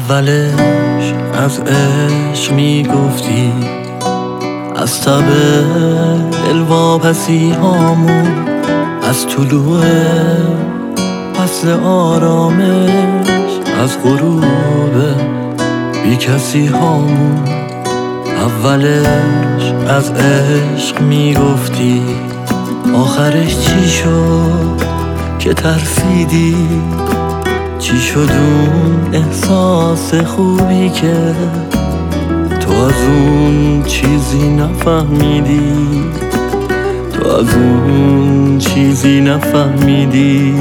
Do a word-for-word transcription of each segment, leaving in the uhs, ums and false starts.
اولش از عشق میگفتی، از تب دلواپسی هامون، از طلوع فصل آرامش، از غروب بی کسی هامون. اولش از عشق میگفتی، آخرش چی شد که ترسیدی؟ چی شد اون احساس خوبی که تو از اون چیزی نفهمیدی؟ تو از اون چیزی نفهمیدی.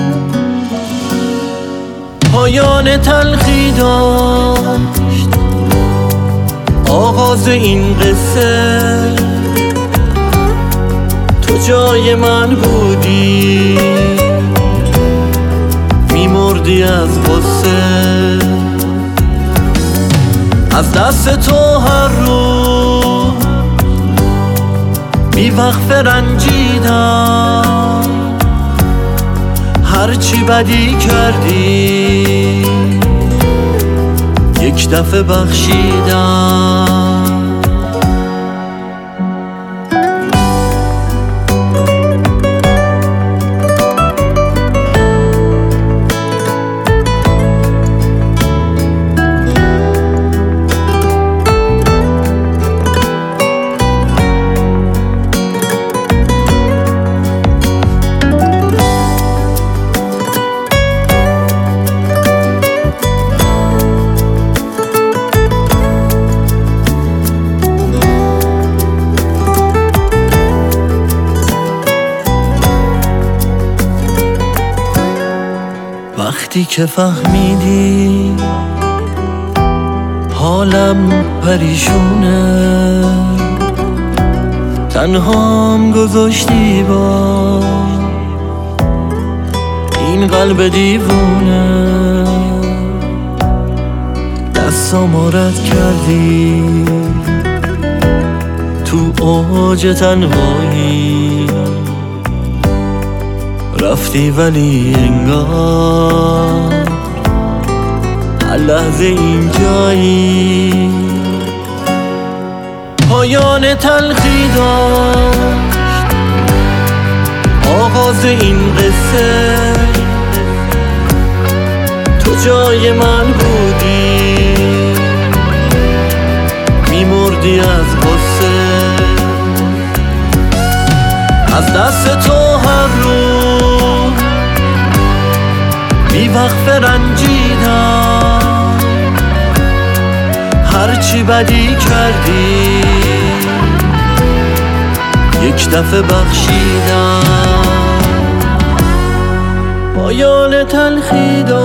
پایان تلخی داشت آغاز این قصه، تو جای من بودی، میمردی از غصه. از دست تو هر روز بی وقفه رنجیدم، هرچی بدی کردی یک دفعه بخشیدم. وقتی که فهمیدی حالم پریشونه، تنهام گذاشتی با این قلب دیوونه، دستامو رد کردی تو اوج تنهایی، رفتی ولی انگار هر لحظه اینجایی. پایان تلخی داشت آغاز این قصه، تو جای من بودی، میمردی از غصه. از دست تو هر روز بی وقفه رنجیدم، هرچی بدی کردی یک دفعه بخشیدم. پایان تلخی داشت